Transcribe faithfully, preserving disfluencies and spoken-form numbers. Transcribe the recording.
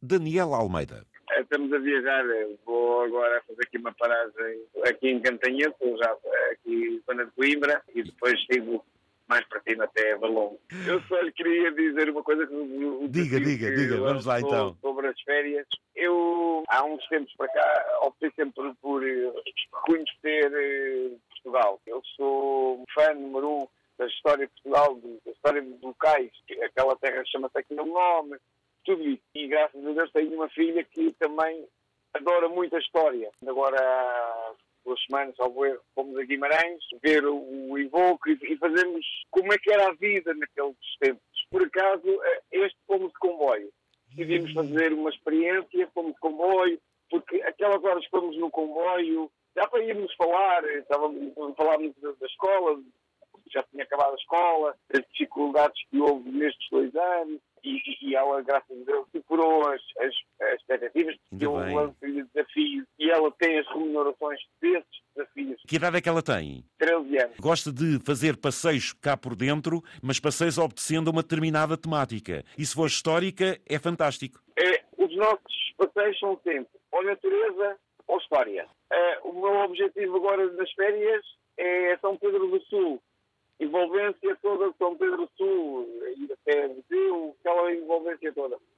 Daniel Almeida. Estamos a viajar, vou agora fazer aqui uma paragem aqui em Cantanhete, já aqui zona de Coimbra, e depois sigo mais para cima até Valongo. Eu só lhe queria dizer uma coisa que... O diga, diga, diga, vamos lá então. Sobre as férias. Eu, há uns tempos para cá, optei sempre por conhecer Portugal. Eu sou fã número um da história de Portugal, da história dos locais, aquela terra chama-se aquele nome, tudo isso. E graças a Deus tenho uma filha que também adora muito a história. Agora, há duas semanas, ao ver, fomos a Guimarães, ver o Invoco e fazermos como é que era a vida naqueles tempos. Por acaso, este fomos de comboio. Decidimos fazer uma experiência, fomos de comboio, porque aquelas horas que fomos no comboio, já para irmos falar, estávamos a falar muito da, da escola, já tinha acabado a escola, as dificuldades que houve nestes dois anos, e, e, e ela, graças a Deus, superou as, as, as expectativas, porque eu lanço-lhe desafios e ela tem as remunerações desses desafios. Que idade é que ela tem? treze anos. Gosta de fazer passeios cá por dentro, mas passeios obedecendo a uma determinada temática. E se for histórica, é fantástico. É, os nossos passeios são sempre ou natureza ou história. É, o meu objetivo agora nas férias é São Pedro do Sul. Envolvência toda de São Pedro do Sul, ir até Viseu, aquela envolvência toda.